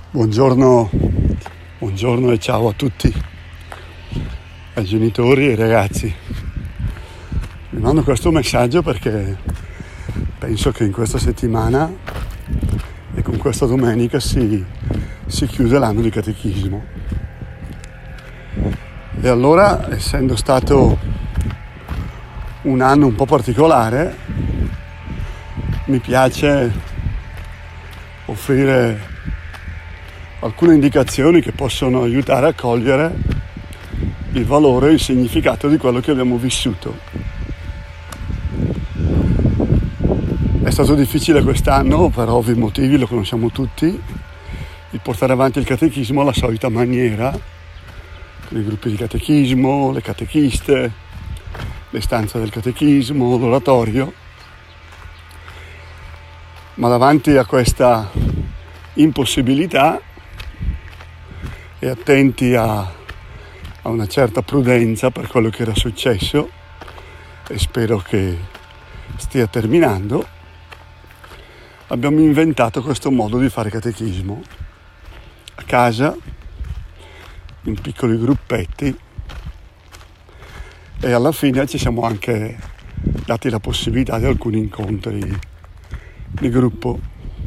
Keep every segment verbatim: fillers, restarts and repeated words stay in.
Buongiorno, buongiorno e ciao a tutti, ai genitori e ai ragazzi. Vi mando questo messaggio perché penso che in questa settimana e con questa domenica si, si chiude l'anno di catechismo. E allora, essendo stato un anno un po' particolare, mi piace offrire alcune indicazioni che possono aiutare a cogliere il valore e il significato di quello che abbiamo vissuto. È stato difficile quest'anno, per ovvi motivi, lo conosciamo tutti, di portare avanti il catechismo alla solita maniera, con i gruppi di catechismo, le catechiste, le stanze del catechismo, l'oratorio. Ma davanti a questa impossibilità e attenti a, a una certa prudenza per quello che era successo, e spero che stia terminando, abbiamo inventato questo modo di fare catechismo a casa, in piccoli gruppetti, e alla fine ci siamo anche dati la possibilità di alcuni incontri di gruppo.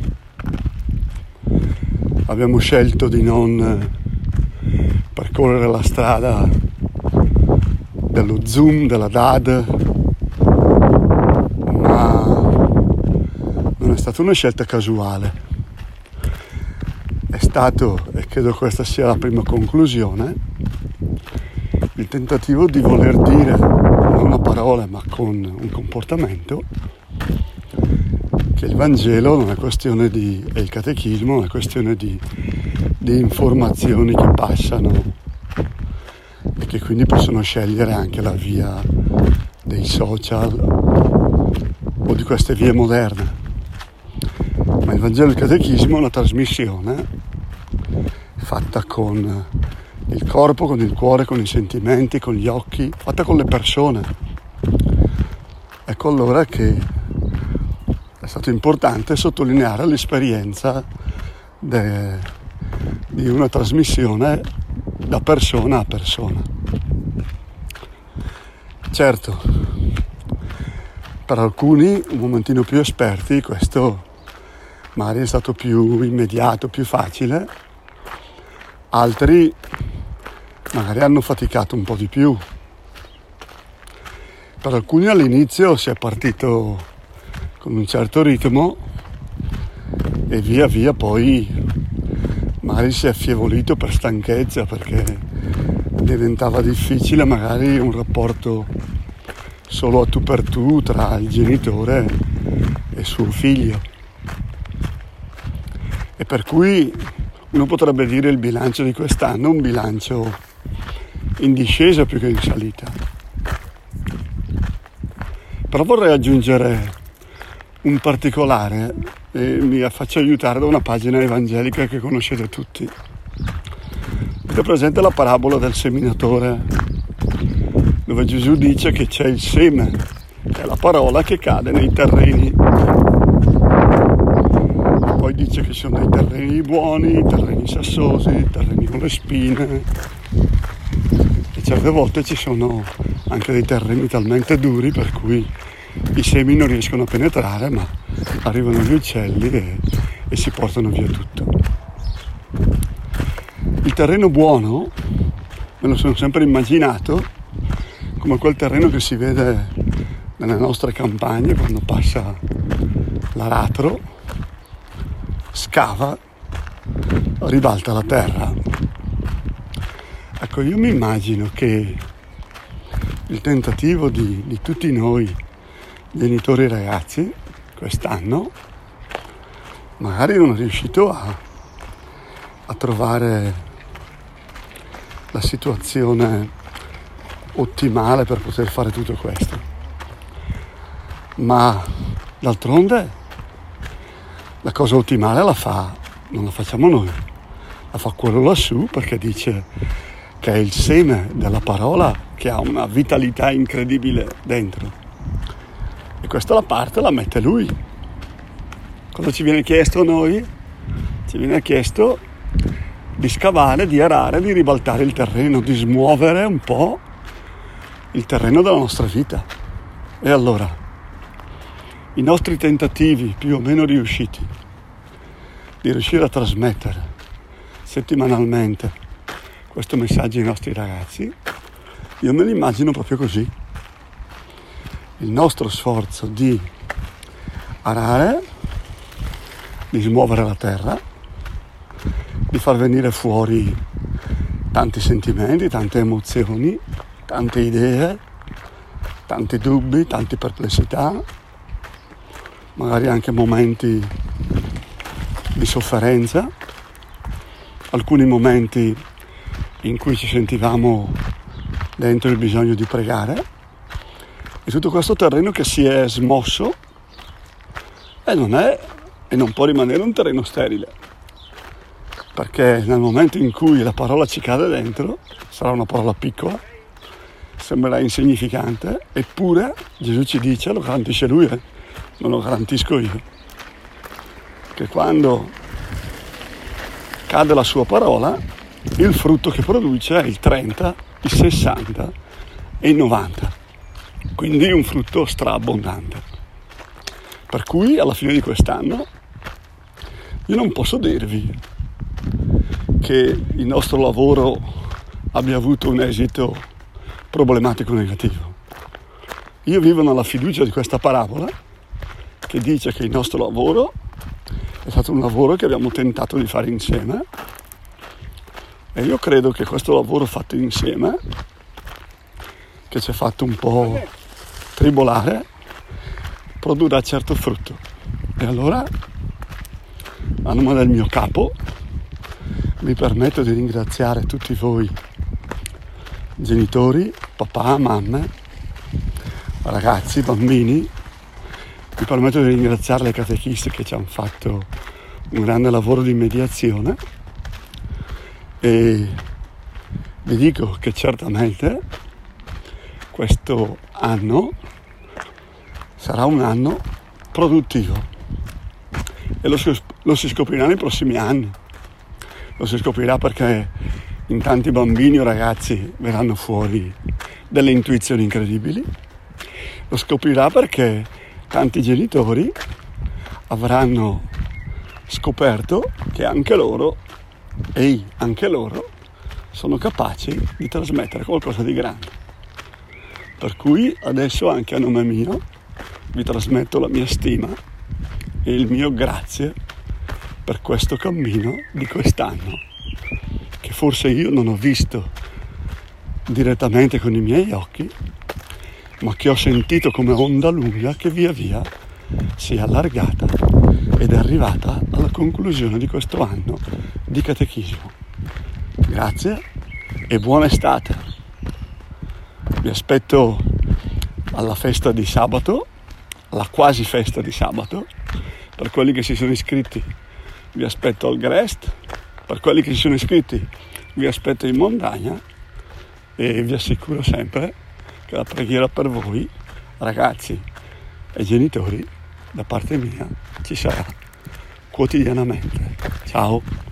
Abbiamo scelto di non percorrere la strada dello Zoom, della D A D, ma non è stata una scelta casuale. È stato, e credo questa sia la prima conclusione, il tentativo di voler dire, non a parole ma con un comportamento, che il Vangelo non è questione di, e il catechismo non è questione di, di informazioni che passano e che quindi possono scegliere anche la via dei social o di queste vie moderne. Ma il Vangelo e il catechismo è una trasmissione fatta con il corpo, con il cuore, con i sentimenti, con gli occhi, fatta con le persone. Ecco allora che è stato importante sottolineare l'esperienza de, di una trasmissione da persona a persona. Certo, per alcuni, un momentino più esperti, questo magari è stato più immediato, più facile. Altri magari hanno faticato un po' di più. Per alcuni all'inizio si è partito con un certo ritmo e via via poi magari si è affievolito per stanchezza, perché diventava difficile magari un rapporto solo a tu per tu tra il genitore e suo figlio, e per cui uno potrebbe dire il bilancio di quest'anno è un bilancio in discesa più che in salita. Però vorrei aggiungere un particolare e mi faccio aiutare da una pagina evangelica che conoscete tutti. Avete presente la parabola del seminatore, dove Gesù dice che c'è il seme, che è la parola che cade nei terreni. Poi dice che ci sono dei terreni buoni, terreni sassosi, terreni con le spine, e certe volte ci sono anche dei terreni talmente duri per cui i semi non riescono a penetrare, ma arrivano gli uccelli e, e si portano via tutto. Il terreno buono me lo sono sempre immaginato come quel terreno che si vede nelle nostre campagne quando passa l'aratro, scava, ribalta la terra. Ecco, io mi immagino che il tentativo di, di tutti noi genitori e ragazzi quest'anno magari non è riuscito a, a trovare la situazione ottimale per poter fare tutto questo, ma d'altronde la cosa ottimale la fa, non la facciamo noi, la fa quello lassù, perché dice che è il seme della parola che ha una vitalità incredibile dentro. E questa la parte la mette lui. Cosa ci viene chiesto a noi? Ci viene chiesto di scavare, di arare, di ribaltare il terreno, di smuovere un po' il terreno della nostra vita. E allora, i nostri tentativi più o meno riusciti di riuscire a trasmettere settimanalmente questo messaggio ai nostri ragazzi, io me li immagino proprio così. Il nostro sforzo di arare, di smuovere la terra, di far venire fuori tanti sentimenti, tante emozioni, tante idee, tanti dubbi, tante perplessità, magari anche momenti di sofferenza, alcuni momenti in cui ci sentivamo dentro il bisogno di pregare, e tutto questo terreno che si è smosso e non è e non può rimanere un terreno sterile, perché nel momento in cui la parola ci cade dentro sarà una parola piccola, sembrerà insignificante, eppure Gesù ci dice, lo garantisce lui, eh? Non lo garantisco io, che quando cade la sua parola il frutto che produce è il trenta, il sessanta e il novanta, quindi un frutto straabbondante. Per cui alla fine di quest'anno io non posso dirvi che il nostro lavoro abbia avuto un esito problematico o negativo. Io vivo nella fiducia di questa parabola che dice che il nostro lavoro è stato un lavoro che abbiamo tentato di fare insieme, e io credo che questo lavoro fatto insieme, che ci ha fatto un po' tribolare, produrrà certo frutto. E allora, a nome del mio capo, mi permetto di ringraziare tutti voi, genitori, papà, mamme, ragazzi, bambini. Mi permetto di ringraziare le catechisti che ci hanno fatto un grande lavoro di mediazione, e vi dico che certamente questo anno sarà un anno produttivo, e lo si, lo si scoprirà nei prossimi anni. Lo si scoprirà perché in tanti bambini o ragazzi verranno fuori delle intuizioni incredibili. Lo scoprirà perché tanti genitori avranno scoperto che anche loro, ehi, anche loro, sono capaci di trasmettere qualcosa di grande. Per cui adesso anche a nome mio vi trasmetto la mia stima e il mio grazie per questo cammino di quest'anno, che forse io non ho visto direttamente con i miei occhi, ma che ho sentito come onda lunga che via via si è allargata ed è arrivata alla conclusione di questo anno di catechismo. Grazie e buona estate. Vi aspetto alla festa di sabato, alla quasi festa di sabato. Per quelli che si sono iscritti vi aspetto al Grest, per quelli che si sono iscritti vi aspetto in montagna, e vi assicuro sempre che la preghiera per voi, ragazzi e genitori, da parte mia ci sarà quotidianamente. Ciao!